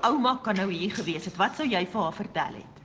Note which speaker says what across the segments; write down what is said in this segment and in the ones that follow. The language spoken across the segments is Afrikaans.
Speaker 1: ouma kan nou hier gewees het, wat sou jy vir haar vertel het?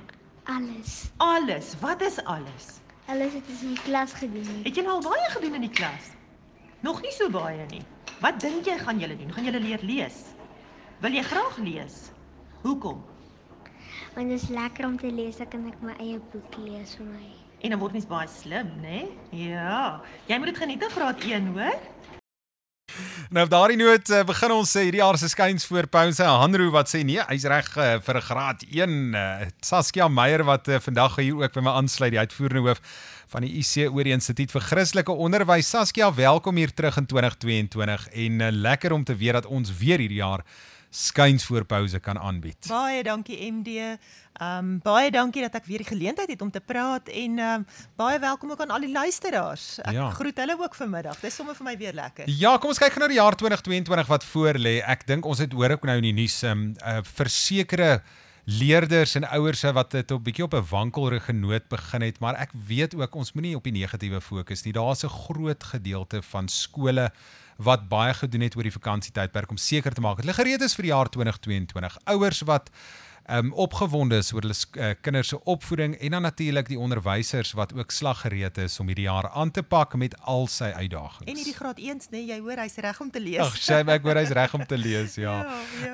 Speaker 2: Alles.
Speaker 1: Alles, wat is alles?
Speaker 2: Alles het ons in die klas gedoen.
Speaker 1: Het julle al baie gedoen in die klas? Nog nie so baie nie. Wat dink jy gaan julle doen? Gaan julle leer lees? Wil jy graag lees? Hoekom?
Speaker 2: Want dit is lekker om te lees, dan kan ek my eie boek lees vir my.
Speaker 1: En dan word mens baie slim, né? Ja. Jy moet dit geniet in graad 1, hoor?
Speaker 3: Nou op daardie noot begin ons hierdie jaar se skynsvoorpouse. Hanro wat sê nee, hy's reg vir graad 1. Saskia Meyer wat vandag hier ook by my aansluit, die uitvoerende hoof van die IC Instituut vir Christelike Onderwys. Saskia, welkom hier terug in 2022 en lekker om te weet dat ons weer hierdie jaar skynsvoorpouse kan aanbied.
Speaker 4: Baie dankie MD. Baie dankie dat ek weer die geleentheid het om te praat en baie welkom ook aan al die luisteraars. Ek groet hulle ook vanmiddag. Dis sommer vir my weer lekker.
Speaker 3: Ja, kom ons kyk na die jaar 2022 wat voor lê. Ek dink ons het hoor ook nou in die nuus versekerde leerders en ouers wat dit 'n bietjie op 'n wankelrige noot begin het, maar ek weet ook ons moenie op die negatiewe fokus nie. Daar's 'n groot gedeelte van skole wat baie gedoen het oor die vakansietydperk om seker te maak dat hulle gereed is vir die jaar 2022. Ouers wat opgewonde is oor hulle kinders se opvoeding en dan natuurlik die onderwysers wat ook slaggereed is om hierdie jaar aan te pak met al sy uitdagings.
Speaker 4: En hierdie graad 1's, nee, jy hoor hy's reg om te lees.
Speaker 3: Ag, Shame, ek hoor hy's reg om te lees, ja.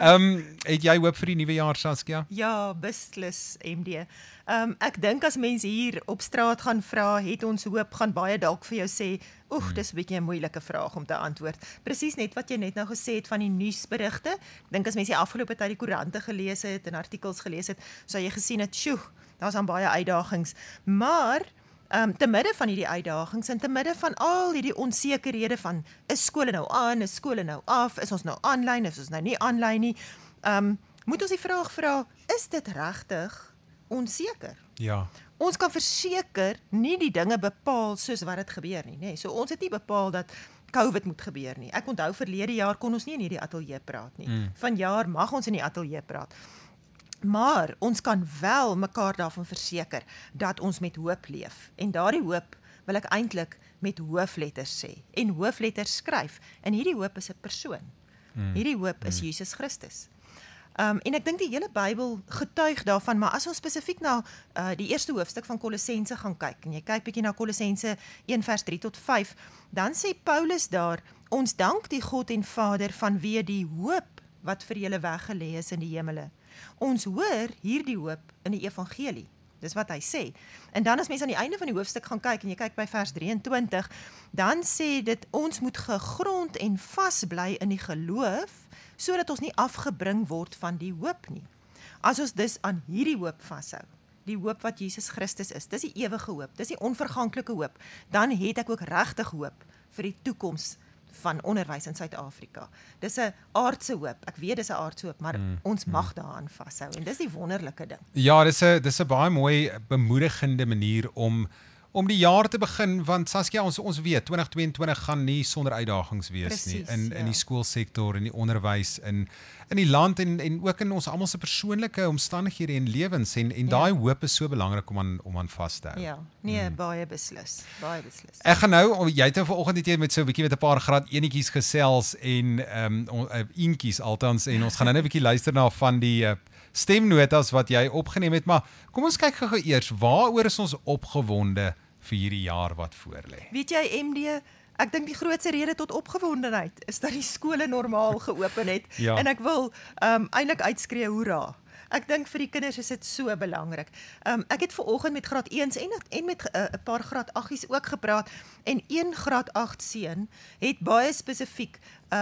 Speaker 3: Het jy hoop vir die nuwe jaar, Saskia?
Speaker 4: Ja, beslis MD. Ek dink as mense hier op straat gaan vra, het ons hoop, gaan baie dalk vir jou sê, dis 'n bietjie 'n moeilike vraag om te antwoord. Presies net wat jy net nou gesê het van die nuusberigte. Ek dink as mense die afgelope tyd die koerante gelees het en artikels gelees het, sou jy gesien het, daar's aan baie uitdagings. Maar te midde van hierdie uitdagings en te midde van al hierdie onsekerhede van is skole nou aan, is skole nou af, is ons nou aanlyn, is ons nou nie aanlyn nie, moet ons die vraag vra, is dit regtig onseker?
Speaker 3: Ja.
Speaker 4: Ons kan verseker nie die dinge bepaal soos wat dit gebeur nie, nê. So ons het nie bepaal dat COVID moet gebeur nie. Ek onthou verlede jaar kon ons nie in hierdie ateljee praat nie. Vanjaar mag ons in die ateljee praat. Maar ons kan wel mekaar daarvan verseker dat ons met hoop leef. En daardie hoop wil ek eintlik met hoofletters sê. En hoofletters skryf. En hierdie hoop is 'n persoon. Hierdie hoop is Jesus Christus. En ek dink die hele Bybel getuig daarvan, maar as ons spesifiek na die eerste hoofstuk van Kolossense gaan kyk, en jy kyk bietjie na Kolossense 1 vers 3 tot 5, dan sê Paulus daar, ons dank die God en Vader vanweë die hoop wat vir julle weggelê is in die hemele. Ons hoor hierdie hoop in die evangelie. Dis wat hy sê. En dan as mens aan die einde van die hoofstuk gaan kyk, en jy kyk by vers 23, dan sê dit, ons moet gegrond en vas bly in die geloof, sodat ons nie afgebring word van die hoop nie. As ons dus aan hierdie hoop vashou, die hoop wat Jesus Christus is, dis die ewige hoop, dis die onverganklike hoop, dan het ek ook regtig hoop vir die toekoms van onderwys in Suid-Afrika. Dis 'n aardse hoop. Ek weet dis 'n aardse hoop, maar ons mag daaraan vashou en dis die wonderlike ding.
Speaker 3: Ja, dis 'n baie mooi bemoedigende manier om die jaar te begin, want Saskia, ons weet 2022 gaan nie sonder uitdagings wees nie in die skoolsektor, in die onderwys, in die land en ook in ons almal se persoonlike omstandighede en lewens en daai hoop is so belangrik om aan vas te hou.
Speaker 4: Ja, nee, baie beslis.
Speaker 3: Ek gaan nou, jy het vanoggend het jy met so 'n bietjie met 'n paar graad enetjies gesels en eentjies althans, en ons gaan nou 'n bietjie luister na van die stemnotas wat jy opgeneem het, maar kom ons kyk gou eers, waaroor is ons opgewonde vir hierdie jaar wat voor lê?
Speaker 4: Weet jy MD, ek dink die grootste rede tot opgewondenheid is dat die skole normaal geopen het en ek wil eintlik uitskree hoera. Ek dink vir die kinders is dit so belangrik. Ek het vanoggend met graad 1's en met 'n paar graad 8's ook gepraat en een graad 8 seun het baie spesifiek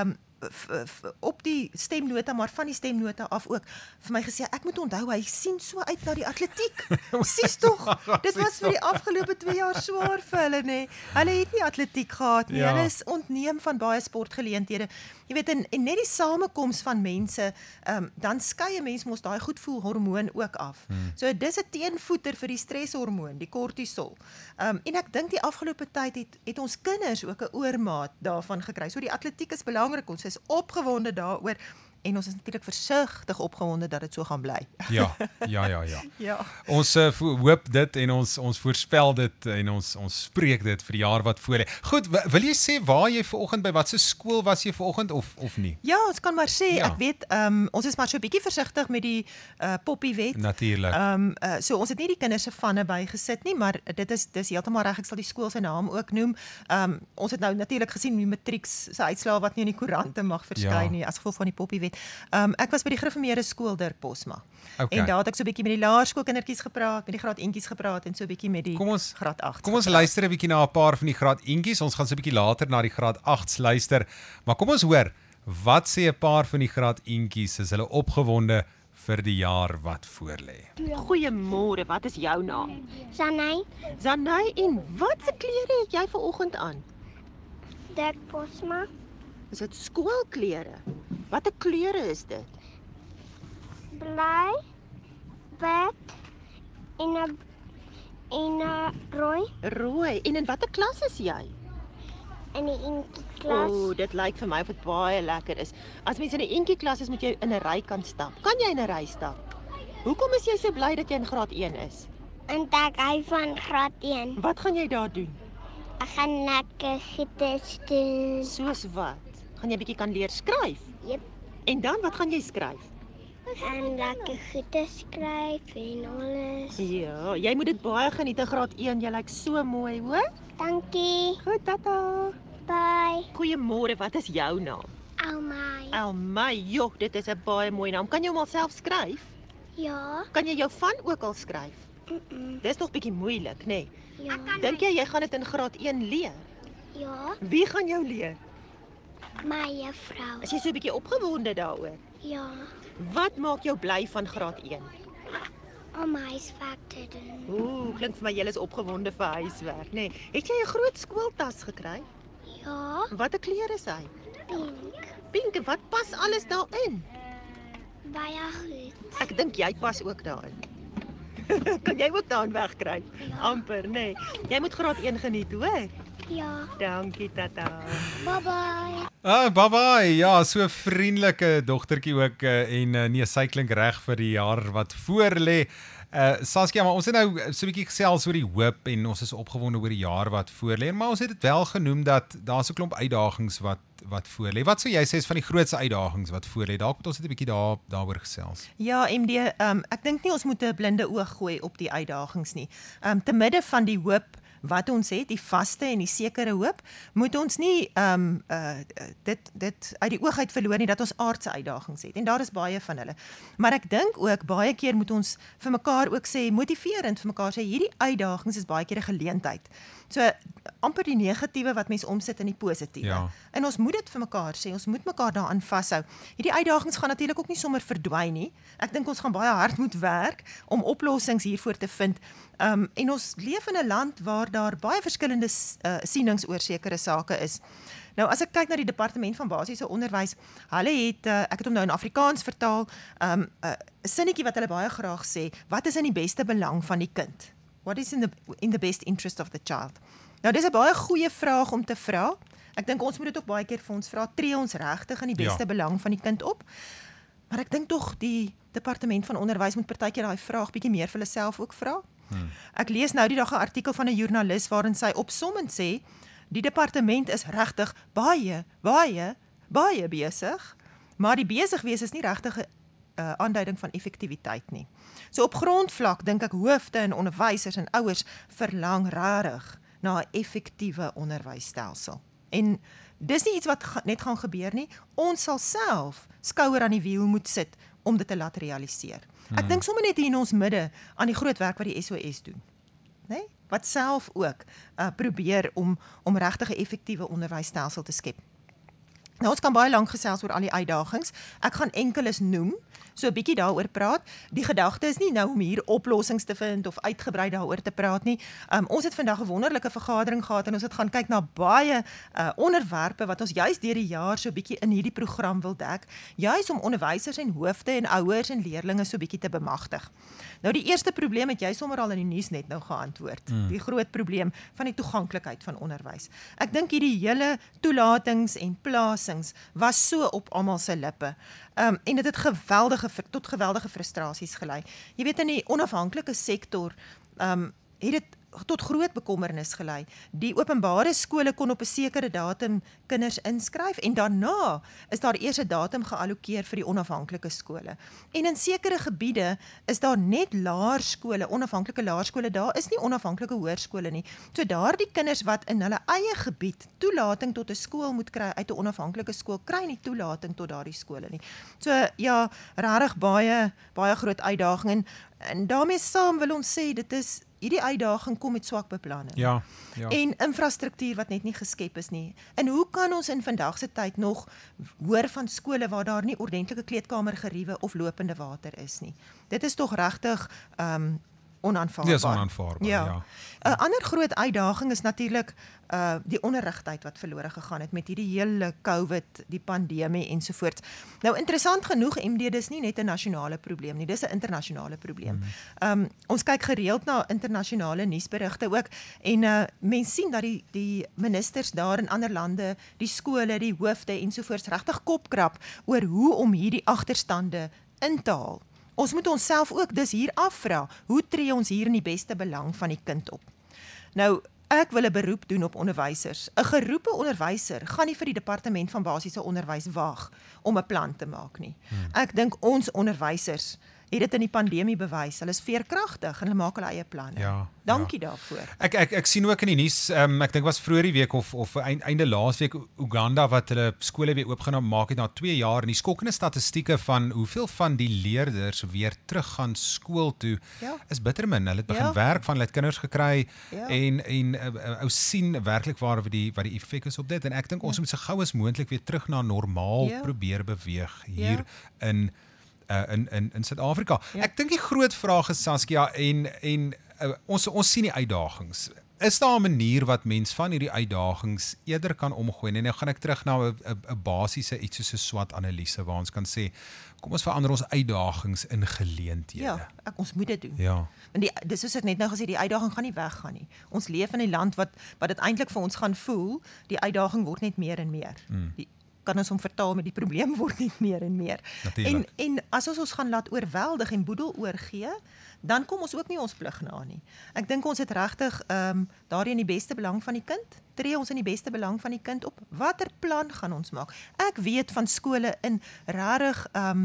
Speaker 4: op die stemnota, maar van die stemnota af ook vir my gesê, ek moet onthou, hy sien so uit na die atletiek. Sies tog, dit was vir die afgelope 2 jaar swaar vir hulle, nee. Hulle het nie atletiek gehad nie, hulle is ontneem van baie sportgeleenthede. Jy weet, en net die samekoms van mense, dan skei 'n mens mos daai goedvoelhormoon ook af. So dis 'n teenvoeter vir die streshormoon, die kortisol. En ek dink die afgelope tyd het ons kinders ook 'n oormaat daarvan gekry. So die atletiek is belangrik, ons is opgewonde daaroor en ons is natuurlik versigtig opgewonde dat dit so gaan bly.
Speaker 3: Ja.
Speaker 4: Ja.
Speaker 3: Ons hoop dit en ons voorspel dit en ons spreek dit vir die jaar wat voor lê. Goed, wil jy sê waar jy vanoggend by watter skool was jy vanoggend of nie?
Speaker 4: Ja, ons kan maar sê,
Speaker 3: Ja.
Speaker 4: ek weet, ons is maar so 'n bietjie versigtig met die poppiewet.
Speaker 3: Natuurlik.
Speaker 4: So ons het nie die kinders se vanne bygesit nie, maar dis heeltemal reg, ek sal die skool se naam ook noem. Ons het nou natuurlik gesien die matrieks se uitslae wat nie in die koerante mag verskyn nie as gevolg van die poppiewet. Ek was by die Gereformeerde skool Dirk Posma.
Speaker 3: Okay.
Speaker 4: En daar het ek so 'n bietjie met die laerskoolkindertjies gepraat, met die graad eentjies gepraat en so 'n bietjie met die graad 8.
Speaker 3: Kom ons luister 'n bietjie na 'n paar van die graad eentjies. Ons gaan so 'n bietjie later na die graad 8s luister. Maar kom ons hoor, wat sê 'n paar van die graad eentjies? Is hulle opgewonde vir die jaar wat voorlê?
Speaker 1: Goeiemôre, wat is jou naam?
Speaker 2: Sanay,
Speaker 1: Zanay, en watse klere het jy vanoggend aan?
Speaker 2: Dirk Posma,
Speaker 1: Is dit skoolklere? Watter kleure is dit?
Speaker 2: bly, wit en 'n rooi
Speaker 1: Rooi. En in watter klas is jy?
Speaker 2: in die eentjie klas.
Speaker 1: Dit lyk vir my of dit baie lekker is. As mens in 'n eentjie klas is, moet jy in 'n ry kan stap. Kan jy in 'n ry stap? Hoekom is jy so bly dat jy in graad 1 is?
Speaker 2: En ek hy van graad 1.
Speaker 1: Wat gaan jy daar doen?
Speaker 2: Ek gaan lekker gites doen.
Speaker 1: Soos wat? Gaan jy bietjie kan leer skryf?
Speaker 2: Jep.
Speaker 1: En dan wat gaan jy skryf?
Speaker 2: En lekker gites skryf en alles.
Speaker 1: Ja, jy moet dit baie geniet in graad 1. Jy lyk so mooi, hoor?
Speaker 2: Dankie.
Speaker 1: Goed, tata.
Speaker 2: Bye.
Speaker 1: Goeiemôre, wat is jou naam?
Speaker 2: Almai.
Speaker 1: Elmay, joh, dit is 'n baie mooi naam. Kan jy hom alself skryf?
Speaker 2: Ja.
Speaker 1: Kan jy jou van ook al skryf?
Speaker 2: Mm.
Speaker 1: Dis nog bietjie moeilik, nê?
Speaker 2: Ja.
Speaker 1: Dink jy gaan dit in graad 1 leer?
Speaker 2: Ja.
Speaker 1: Wie gaan jou leer?
Speaker 2: My juffrou.
Speaker 1: Is jy so 'n bietjie opgewonde daaroor?
Speaker 2: Ja.
Speaker 1: Wat maak jou bly van graad 1?
Speaker 2: Om huiswerk te doen.
Speaker 1: Ooh, klink vir my jy is opgewonde vir huiswerk, nê? Het jy 'n groot skooltas gekry?
Speaker 2: Ja.
Speaker 1: Watter kleur is hy?
Speaker 2: Pink.
Speaker 1: Pink, en wat pas alles daarin?
Speaker 2: Baie goed.
Speaker 1: Ek dink jy pas ook daarin. Kan jy ook daarin wegkry? Amper, nê? Jy moet graad 1 geniet, hoor?
Speaker 2: Ja.
Speaker 1: Dankie, tata.
Speaker 2: Bye bye.
Speaker 3: Bye-bye. Ja, so vriendelike dogtertjie ook en nee, sy klink reg vir die jaar wat voor lê. Saskia, maar ons het nou so 'n bietjie gesels oor die hoop en ons is opgewonde oor die jaar wat voor lê, maar ons het dit wel genoem dat daar so 'n klomp uitdagings wat voor lê. Wat sou jy sê is van die grootste uitdagings wat voor lê? Dalk moet ons net 'n bietjie daaroor gesels.
Speaker 4: Ja, MD, ek dink nie ons moet 'n blinde oog gooi op die uitdagings nie. Te midde van die hoop wat ons het, die vaste en die sekere hoop, moet ons nie dit uit die oog uit verloor nie dat ons aardse uitdagings het. En daar is baie van hulle. Maar ek dink ook baie keer moet ons vir mekaar ook sê, motiverend vir mekaar sê, hierdie uitdagings is baie keer 'n geleentheid. So amper die negatiewe wat mens omsit in die positiewe.
Speaker 3: Ja.
Speaker 4: En ons moet dit vir mekaar sê, ons moet mekaar daaraan vashou. Hierdie uitdagings gaan natuurlik ook nie sommer verdwyn nie. Ek dink ons gaan baie hard moet werk om oplossings hiervoor te vind. En ons leef in 'n land waar daar baie verskillende sienings oor sekere sake is. Nou as ek kyk na die departement van basiese onderwys, hulle het ek het hom nou in Afrikaans vertaal, 'n sinnetjie wat hulle baie graag sê, wat is in die beste belang van die kind? What is in the best interest of the child? Nou dis 'n baie goeie vraag om te vra. Ek dink ons moet dit ook baie keer vir ons vra, tree ons regtig in die beste belang van die kind op? Maar ek dink tog die departement van onderwys moet partykeer daai vraag bietjie meer vir hulle self ook vra. Ek lees nou die dag 'n artikel van 'n joernalis waarin sy opsommend sê die departement is regtig baie besig, maar die besig wees is nie regtig 'n aanduiding van effektiwiteit nie. So op grondvlak dink ek hoofde en onderwysers en ouers verlang rarig na 'n effektiewe onderwysstelsel. En dis nie iets wat net gaan gebeur nie. Ons sal self skouer aan die wiel moet sit om dit te laat realiseer. Ek dink sommer net hier in ons midde aan die groot werk wat die SOS doen. Nee? Wat self ook probeer om regtig 'n effektiewe onderwysstelsel te skep. Nou ons kan baie lank gesels oor al die uitdagings. Ek gaan enkeles noem, so 'n bietjie daaroor praat. Die gedagte is nie nou om hier oplossings te vind of uitgebrei daaroor te praat nie. Ons het vandag 'n wonderlike vergadering gehad en ons het gaan kyk na baie onderwerpe wat ons juis deur die jaar so 'n bietjie in hierdie program wil dek, juis om onderwysers en hoofde en ouers en leerdlinge so 'n bietjie te bemagtig. Nou die eerste probleem het jy sommer al in die nuus net nou geantwoord. Die groot probleem van die toeganklikheid van onderwys. Ek dink hierdie hele toelatings en plaas aanpassings was so op almal se lippe. En dit het tot geweldige frustrasies gelei. Jy weet in die onafhanklike sektor het dit tot groot bekommernis gelei. Die openbare skole kon op 'n sekere datum kinders inskryf en daarna is daar eers 'n datum geallokeer vir die onafhanklike skole. En in sekere gebiede is daar net laerskole, onafhanklike laerskole, daar is nie onafhanklike hoërskole nie. So daardie kinders wat in hulle eie gebied toelating tot 'n skool moet kry uit 'n onafhanklike skool, kry nie toelating tot daardie skole nie. So ja, regtig baie groot uitdaging en daarmee saam wil ons sê dit is hierdie uitdaging kom met swak beplanning.
Speaker 3: Ja.
Speaker 4: En infrastruktuur wat net nie geskep is nie. En hoe kan ons in vandag se tyd nog hoor van skole waar daar nie ordentlike kleedkamergeriewe of lopende water is nie? Dit is tog regtig onaanvaarbaar.
Speaker 3: Dis onaanvaarbaar, ja.
Speaker 4: 'n Ander groot uitdaging is natuurlik die onderrigtyd wat verlore gegaan het met hierdie hele COVID, die pandemie ensovoorts. Nou interessant genoeg, MD, dis nie net 'n nasionale probleem nie, dis 'n internasionale probleem. Ons kyk gereeld na internasionale nuusberigte ook en mense sien dat die ministers daar in ander lande, die skole, die hoofde ensovoorts regtig kopkrap oor hoe om hierdie agterstande in te haal. Ons moet onsself ook dus hier afvra, hoe tree ons hier in die beste belang van die kind op? Nou, ek wil 'n beroep doen op onderwysers. 'n Geroepe onderwyser gaan nie vir die departement van basiese onderwys wag om 'n plan te maak nie. Ek dink ons onderwysers het dit in die pandemie bewys. Hulle is veerkragtig en hulle maak hulle eie planne.
Speaker 3: Ja,
Speaker 4: Dankie daarvoor.
Speaker 3: Ek sien ook in die nuus, ek dink was vroeër die week of einde laasweek Uganda wat hulle skole weer oopgemaak het na 2 jaar en die skokkende statistieke van hoeveel van die leerders weer terug gaan skool toe is bitter min. Hulle het begin werk van, hulle het kinders gekry en ou sien werklik waar wat die effek is op dit en ek dink ons moet so gou as moontlik weer terug na normaal probeer beweeg hier in Suid-Afrika. Ek dink die groot vraag is, Saskia, en ons sien die uitdagings. Is daar 'n manier wat mens van hierdie uitdagings eerder kan omgooi? En nou gaan ek terug na 'n basiese iets soos 'n SWOT-analise waar ons kan sê, kom ons verander ons uitdagings in geleenthede.
Speaker 4: Ja, ons moet dit doen.
Speaker 3: Ja.
Speaker 4: Want dis soos ek net nou gesê, die uitdaging gaan nie weggaan nie. Ons leef in 'n land wat dit eintlik vir ons gaan voel, die uitdaging word net meer en meer. Kan ons hom vertaal met die probleem word net meer en meer. En as ons gaan laat oorweldig en boedel oorgee, dan kom ons ook nie ons plig na nie. Ek dink ons het regtig daarin die beste belang van die kind, tree ons in die beste belang van die kind op. Watter plan gaan ons maak? Ek weet van skole in regtig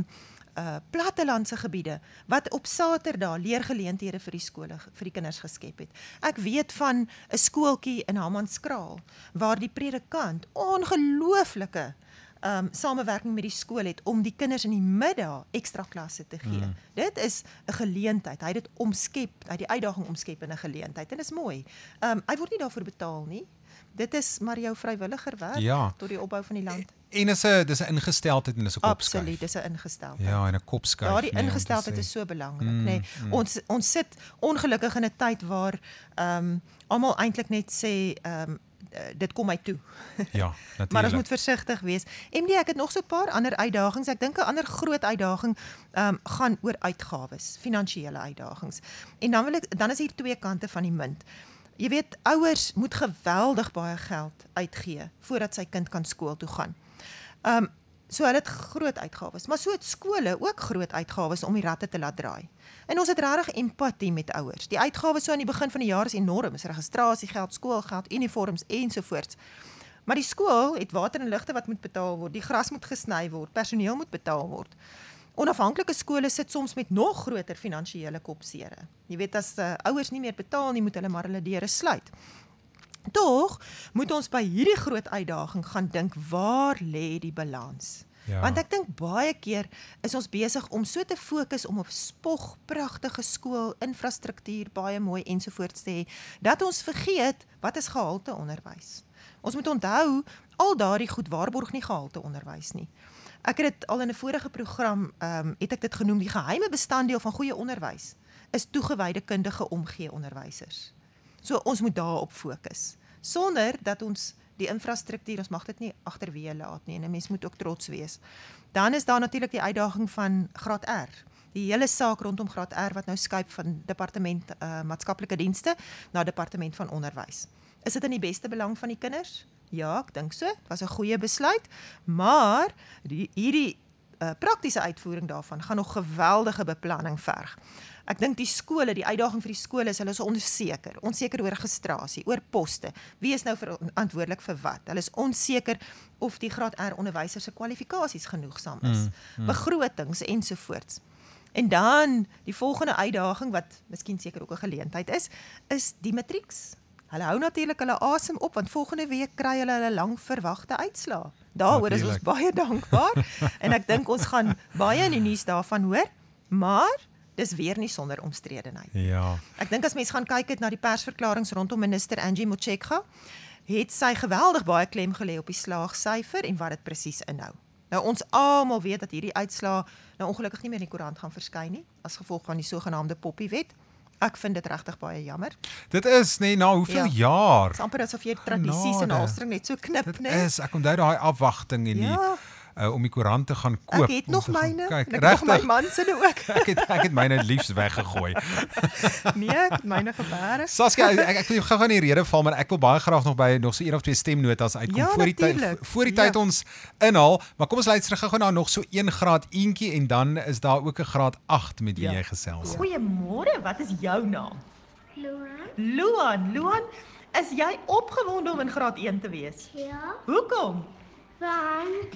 Speaker 4: plattelandse gebiede wat op Saterdag leergeleenthede vir die skole vir die kinders geskep het. Ek weet van 'n skooltjie in Hammanskraal waar die predikant ongelooflike samewerking met die skool het om die kinders in die middag ekstra klasse te gee. Dit is 'n geleentheid. Hy het dit omskep, hy het die uitdaging omskep in 'n geleentheid en dit is mooi. Hy word nie daarvoor betaal nie. Dit is maar jou vrywilliger werk tot die opbou van die land.
Speaker 3: En dis 'n ingesteldheid en dis 'n kopskuif.
Speaker 4: Absoluut, dis 'n ingesteldheid.
Speaker 3: Ja, en 'n kopskuif.
Speaker 4: Daardie ingesteldheid is so belangrik, Ons sit ongelukkig in 'n tyd waar almal eintlik net sê dit kom my toe.
Speaker 3: Ja, natuurlik.
Speaker 4: Maar ons moet versigtig wees. MD, ek het nog so 'n paar ander uitdagings. Ek dink 'n ander groot uitdaging gaan oor uitgawes, finansiële uitdagings. En dan is hier twee kante van die munt. Jy weet, ouers moet geweldig baie geld uitgee voordat sy kind kan skool toe gaan. So hulle het groot uitgawes, maar so het skole ook groot uitgawes om die ratte te laat draai. En ons het regtig empatie met ouers. Die uitgawes so aan die begin van die jaar is enorm, is registrasiegeld, skoolgeld, uniforms ensovoorts. Maar die skool het water en ligte wat moet betaal word, die gras moet gesny word, personeel moet betaal word. Onafhanklike skole sit soms met nog groter finansiële kopsere. Jy weet, as ouers nie meer betaal nie, moet hulle maar hulle deure sluit. Tog moet ons by hierdie groot uitdaging gaan dink, waar lê die balans? Ja. Want ek dink baie keer is ons besig om so te fokus om 'n spog pragtige skool, infrastruktuur, baie mooi ensovoorts te hê, dat ons vergeet wat is gehalte onderwys. Ons moet onthou, al daardie goed waarborg nie gehalte onderwys nie. Ek het dit al in 'n vorige program, het ek dit genoem, die geheime bestanddeel van goeie onderwys is toegewyde kundige omgee onderwysers. So ons moet daarop fokus, sonder dat ons die infrastruktuur, ons mag dit nie agterweë laat nie, en 'n mens moet ook trots wees. Dan is daar natuurlik die uitdaging van graad R. Die hele saak rondom graad R wat nou skuif van departement maatskaplike dienste na departement van onderwys. Is dit in die beste belang van die kinders? Ja, ek dink so. Dit was 'n goeie besluit, maar hierdie praktiese uitvoering daarvan gaan nog geweldige beplanning verg. Ek dink die skole, die uitdaging vir die skole is hulle is onseker oor registrasie, oor poste. Wie is nou verantwoordelik vir wat? Hulle is onseker of die graad R onderwysers se kwalifikasies genoegsaam is, begrotings ensovoorts. En dan die volgende uitdaging wat miskien seker ook 'n geleentheid is die matrieks. Hulle hou natuurlik hulle asem op want volgende week kry hulle lang verwagte uitslae. Daaroor is ons baie dankbaar en ek dink ons gaan baie in die nuus daarvan hoor, maar dis weer nie sonder omstredenheid.
Speaker 3: Ja.
Speaker 4: Ek dink as mens gaan kyk het na die persverklaringe rondom minister Angie Motshekga, het sy geweldig baie klem gelê op die slaagsyfer en wat dit presies inhou. Nou ons almal weet dat hierdie uitslae nou ongelukkig nie meer in die koerant gaan verskyn nie as gevolg van die sogenaamde Poppiewet. Ek vind dit regtig baie jammer.
Speaker 3: Dit is na hoeveel jaar?
Speaker 4: Dit is amper asof jy tradisies en halstring net so knip,
Speaker 3: Dit
Speaker 4: né?
Speaker 3: is, ek onthou daai afwagting en die om die koerant te gaan koop.
Speaker 4: Ek het nog myne,
Speaker 3: Kyk,
Speaker 4: en ek het nog my
Speaker 3: regtig,
Speaker 4: man se ook.
Speaker 3: ek het myne liefs weggegooi.
Speaker 4: Nee, ek het myne geberg.
Speaker 3: Saskia, ek wil gou-gou in die rede val, maar ek wil baie graag nog by nog so 1 of 2 stemnotas uitkom
Speaker 4: Ja,
Speaker 3: voor die
Speaker 4: natuurlijk.
Speaker 3: voor die tyd ons inhaal, maar kom ons luister gou-gou na nog so 1 graad eentjie en dan is daar ook 'n graad 8 met wie jy gesels.
Speaker 1: Goeiemôre, wat is jou naam?
Speaker 2: Luan?
Speaker 1: Luan, is jy opgewonde om in graad 1 te wees?
Speaker 2: Ja,
Speaker 1: Hoekom?
Speaker 2: want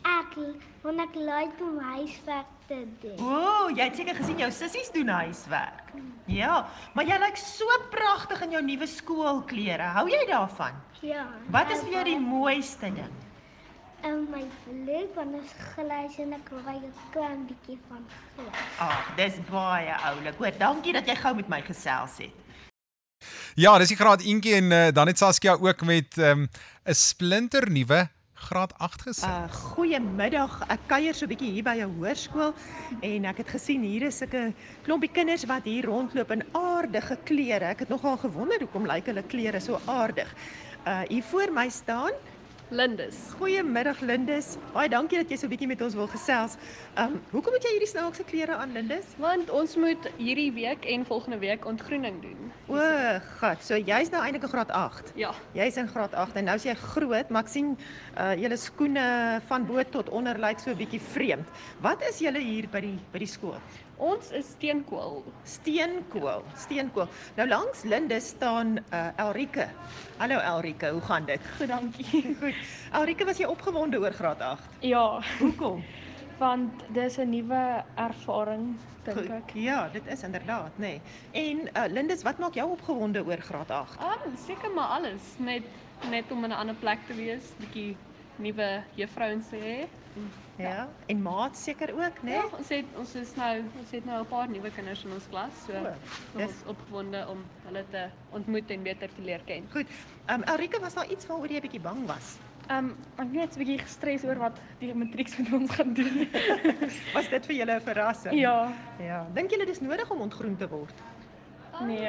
Speaker 2: ek like om huiswerk te doen.
Speaker 1: O, jy het seker gesien jou sissies doen huiswerk. Ja, maar jy lyk so pragtig in jou nuwe skoolklere. Hou jy daarvan?
Speaker 2: Ja.
Speaker 1: Wat is vir jou die mooiste ding?
Speaker 2: My vloek, want is glys en ek wil 'n klein bietjie van glys.
Speaker 1: Ag, dis baie oulik. Hoor, dankie dat jy gou met my gesels het.
Speaker 3: Ja, dis die graad eentjie en dan het Saskia ook met 'n splinternuwe graad 8 gesels.
Speaker 4: Goeiemiddag. Ek kuier so 'n bietjie hier by 'n hoërskool en ek het gesien hier is 'n klompie kinders wat hier rondloop in aardige klere. Ek het nogal gewonder hoekom lyk hulle klere so aardig. Hier voor my staan
Speaker 5: Lindis.
Speaker 4: Goeiemiddag Lindis. Baie dankie dat jy so 'n bietjie met ons wil gesels. Hoekom het jy hierdie snaakse klere aan Lindis?
Speaker 5: Want ons moet hierdie week en volgende week ontgroening doen.
Speaker 4: O, gat. So jy's nou eintlik in graad 8.
Speaker 5: Ja,
Speaker 4: Jy's in graad 8 en nou is jy groot, maar ek sien julle skoene van bo tot onder lyk so 'n bietjie vreemd. Wat is julle hier by die skool?
Speaker 5: ons is steenkool.
Speaker 4: Steenkool. Nou langs Linde staan Elrike. Hallo Elrike, hoe gaan dit?
Speaker 5: Goed, dankie.
Speaker 4: Goed. Elrike, was jy opgewonde oor graad 8?
Speaker 5: Ja,
Speaker 4: Hoekom?
Speaker 5: want dis 'n nuwe ervaring, dink ek.
Speaker 4: Ja, dit is inderdaad, nê. Nee. En Lindis, wat maak jou opgewonde oor graad 8?
Speaker 5: Seker maar alles, net om in 'n ander plek te wees, bietjie nuwe juffrouens te hê.
Speaker 4: Ja, en maat seker ook, né?
Speaker 5: Ja, ons het nou 'n paar nuwe kinders in ons klas, so
Speaker 4: dis-
Speaker 5: ons is opgewonde om hulle te ontmoet en beter te leer ken.
Speaker 4: Goed. Elrike, was daar iets waaroor jy bietjie bang was?
Speaker 5: Ek net 'n bietjie gestres oor wat die matrieks met ons gaan doen.
Speaker 4: Was dit vir julle 'n verrassing?
Speaker 5: Ja,
Speaker 4: Ja. Dink julle dis nodig om ontgroen te word?
Speaker 5: nee.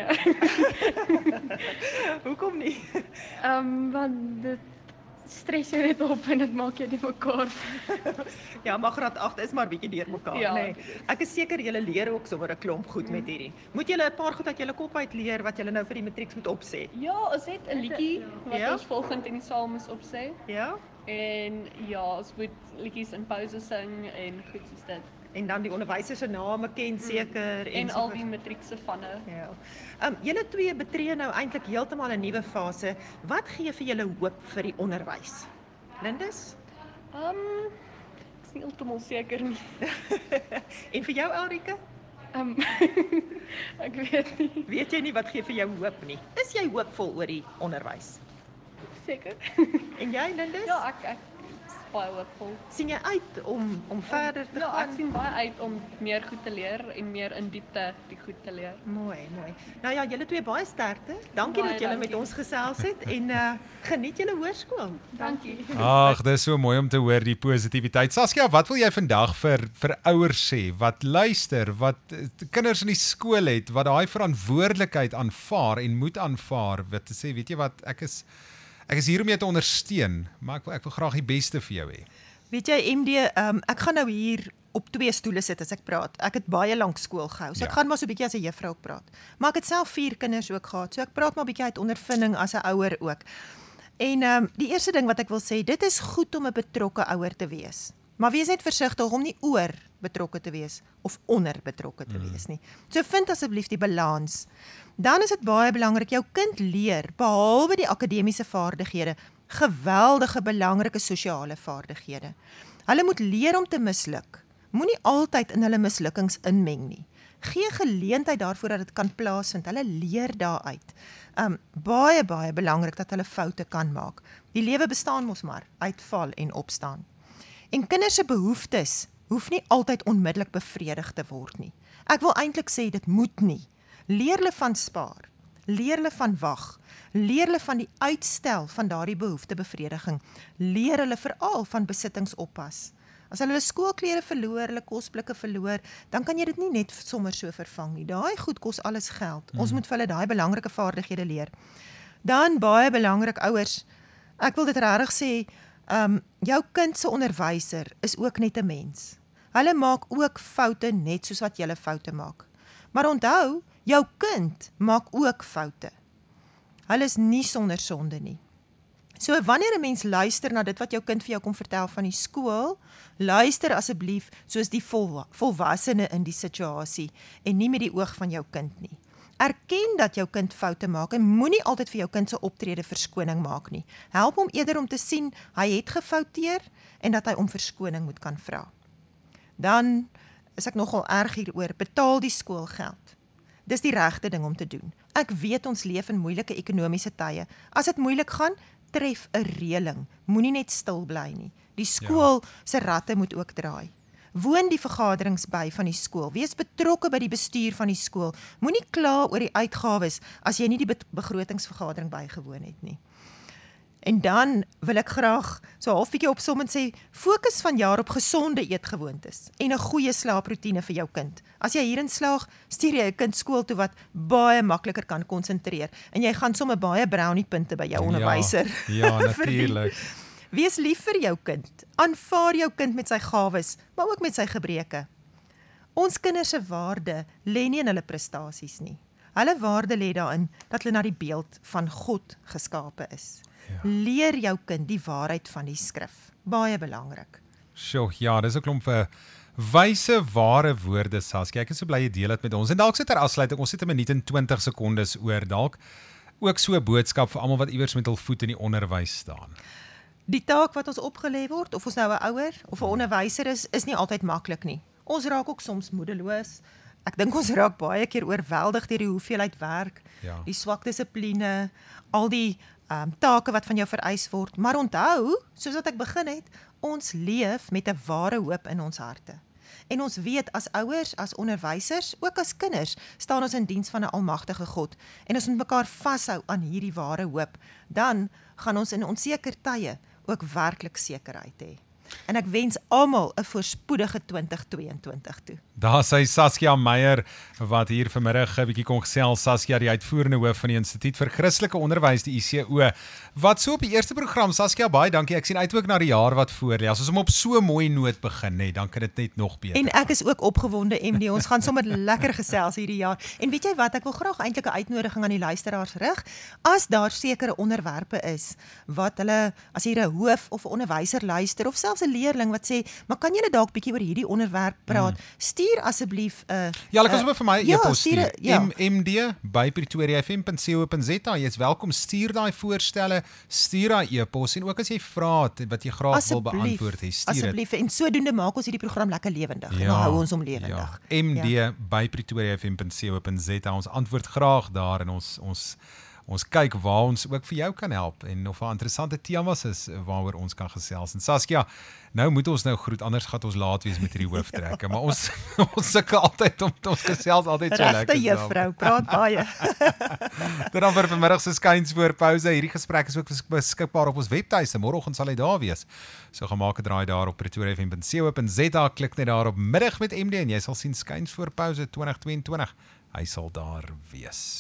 Speaker 4: Hoekom nie?
Speaker 5: Want dit stres jou net op en dit maak jou nie mekaar.
Speaker 4: Ja, maar graad 8 is maar bietjie deurmekaar,
Speaker 5: Ja,
Speaker 4: nê. Ek is seker julle leer ook sommer 'n klomp goed met hierdie. Moet julle 'n paar goed uit julle kop uit leer wat julle nou vir die matrieks moet opsê?
Speaker 5: Ja, ons het 'n liedjie wat
Speaker 4: Ja?
Speaker 5: ons volgend in die saal moes opsê.
Speaker 4: Ja?
Speaker 5: En ja, ons moet liedjies in pouse sing en goed soos dit.
Speaker 4: En dan die onderwysers se name ken seker
Speaker 5: En al die matriekse vanne.
Speaker 4: Ja. Julle twee betree nou eintlik heeltemal 'n nuwe fase. Wat gee vir julle hoop vir die onderwys? Lindis?
Speaker 5: Ek is nie heeltemal seker nie.
Speaker 4: En vir jou Elrike?
Speaker 5: Ek weet nie.
Speaker 4: Weet jy nie wat gee vir jou hoop nie? Is jy hoopvol oor die onderwys?
Speaker 5: Seker.
Speaker 4: En jy Lindis?
Speaker 5: Ja, ek is baie hoopvol.
Speaker 4: Sien jy uit om verder te
Speaker 5: Ja,
Speaker 4: gaan?
Speaker 5: ek sien baie uit om meer goed te leer en meer in diepte die goed te leer.
Speaker 4: Mooi. Nou ja, julle twee baie sterkte. Dankie
Speaker 5: Baie
Speaker 4: dat julle met
Speaker 5: dankie.
Speaker 4: ons gesels het en geniet julle hoërskool.
Speaker 5: Dankie.
Speaker 3: Ag, dis so mooi om te hoor die positiwiteit. Saskia, wat wil jy vandag vir ouers sê wat luister, wat kinders in die skool het, wat daai verantwoordelikheid aanvaar en moet aanvaar, wat te sê, weet jy wat, ek is hier om jou te ondersteun, maar ek wil graag die beste vir jou hê.
Speaker 4: Weet jy MD, ek gaan nou hier op 2 stoele sit as ek praat. Ek het baie lank skool gehou, so ek
Speaker 3: Ja.
Speaker 4: gaan maar so 'n bietjie as 'n juffrou praat. Maar ek het self 4 kinders ook gehad, so ek praat maar 'n bietjie uit ondervinding as 'n ouer ook. En die eerste ding wat ek wil sê, dit is goed om 'n betrokke ouer te wees. Maar wees net versigtig om nie oor betrokke te wees of onder betrokke te wees nie. So vind asseblief die balans. Dan is dit baie belangrik, jou kind leer, behalwe die akademiese vaardighede, geweldige belangrike sosiale vaardighede. Hulle moet leer om te misluk. Moenie altyd in hulle mislukkings inmeng nie. Gee geleentheid daarvoor dat dit kan plaasvind. Hulle leer daaruit. Baie belangrik dat hulle foute kan maak. Die lewe bestaan mos maar uit val en opstaan. En kinders se behoeftes hoef nie altyd onmiddellik bevredig te word nie. Ek wil eintlik sê dit moet nie. Leer hulle van spaar. Leer hulle van wag. Leer hulle van die uitstel van daardie behoeftebevrediging. Leer hulle veral van besittings-oppas. As hulle skoolklere verloor, hulle kosblikke verloor, dan kan jy dit nie net sommer so vervang nie. Daai goed kos alles geld. Ons moet vir hulle daai belangrike vaardighede leer. Dan baie belangrik, ouers, ek wil dit regtig sê, jou kind se onderwyser is ook net 'n mens. Hulle maak ook foute net soos wat jy foute maak. Maar onthou, jou kind maak ook foute. Hulle is nie sonder sonde nie. So wanneer 'n mens luister na dit wat jou kind vir jou kom vertel van die skool, luister asseblief soos die volwassene in die situasie en nie met die oog van jou kind nie. Erken dat jou kind foute maak en moenie altyd vir jou kind se optrede verskoning maak nie. Help hom eerder om te sien hy het gefouteer en dat hy om verskoning moet kan vra. Dan is ek nogal erg hieroor, betaal die skoolgeld. Dis die regte ding om te doen. Ek weet ons leef in moeilike ekonomiese tye. As dit moeilik gaan, tref 'n reëling. Moenie net stil bly nie. Die skool se ratte moet ook draai. Woon die vergaderings by van die skool. Wees betrokke by die bestuur van die skool. Moenie kla oor die uitgawes as jy nie die begrotingsvergadering bygewoon het nie. En dan wil ek graag so half bietjie opsom en sê, fokus vanjaar op gesonde eetgewoontes en 'n goeie slaaproetine vir jou kind. As jy hierin slaag, stuur jy 'n kind skool toe wat baie makliker kan konsentreer en jy gaan sommer baie brownie punte by jou onderwyser.
Speaker 3: Ja, natuurlik.
Speaker 4: Wees lief vir jou kind. Aanvaar jou kind met sy gawes, maar ook met sy gebreke. Ons kinders se waarde lê nie in hulle prestasies nie. Hulle waarde lê daarin dat hulle na die beeld van God geskape is. Leer jou kind die waarheid van die skrif. Baie belangrik.
Speaker 3: Sjoe, ja, dis 'n klomp vir wyse, ware woorde, Saskia. Ek is so bly jy deel dit met ons. En dalk sit ter afsluiting, ons sit 'n minuut en 20 sekondes oor, dalk ook so 'n boodskap vir almal wat iewers met hul voet in die onderwys staan.
Speaker 4: Die taak wat ons opgelê word, of ons nou 'n ouer of 'n onderwyser is nie altyd maklik nie. Ons raak ook soms moedeloos. Ek dink ons raak baie keer oorweldig deur die hoeveelheid werk, die swak dissipline, al die take wat van jou vereis word. Maar onthou, soos wat ek begin het, ons leef met 'n ware hoop in ons harte. En ons weet as ouers, as onderwysers, ook as kinders, staan ons in diens van 'n almagtige God. En ons moet mekaar vashou aan hierdie ware hoop. Dan gaan ons in onseker tye ook werklik sekerheid hê. En ek wens almal 'n voorspoedige 2022 toe.
Speaker 3: Daar sê Saskia Meyer wat hier vanmiddag 'n bietjie kon gesels. Saskia, die uitvoerende hoof van die Instituut vir Christelike Onderwys, die ICO. Wat so op die eerste program, Saskia, baie dankie. Ek sien uit ook na die jaar wat voor lê. As ons op so 'n mooi noot begin, nee, dan kan dit net nog beter.
Speaker 4: En ek is ook opgewonde, MD. Ons gaan sommer lekker gesels hierdie jaar. En weet jy wat, ek wil graag eintlik 'n uitnodiging aan die luisteraars rig. As daar sekere onderwerpe is wat hulle, as hier 'n hoof of 'n onderwyser luister of selfs 'n leerling wat sê, maar kan julle dalk bietjie oor hierdie onderwerp praat? Stuur asseblief 'n
Speaker 3: Ja, hulle kan sommer vir my 'n e-pos stuur.
Speaker 4: Ja.
Speaker 3: md@pretoriafm.co.za. Jy is welkom, stuur daai voorstelle, stuur daai e-pos en ook as jy vra wat jy graag wil beantwoord hê, stuur dit.
Speaker 4: Asseblief, en sodoende maak ons hierdie program lekker lewendig. En dan hou ons hom lewendig.
Speaker 3: Ja. md@pretoriafm.co.za. Ons antwoord graag daar en ons kyk waar ons ook vir jou kan help en of 'n interessante temas is waaroor ons kan gesels. En Saskia, nou moet ons nou groet, anders gaan ons laat wees met hierdie hooftrekke, maar ons sukkel altyd om ons gesels altyd so lekker.
Speaker 4: Regte juffrou, praat baie.
Speaker 3: Dit dan vir vanmiddag se skuins voor pouse. Hierdie gesprek is ook beskikbaar op ons webtuiste. Môreoggend sal hy daar wees. So gemaak 'n draai daar op pretoriafm.co.za. Klik net daar op middag met MD en jy sal sien skuins voor pouse 2022. Hy sal daar wees.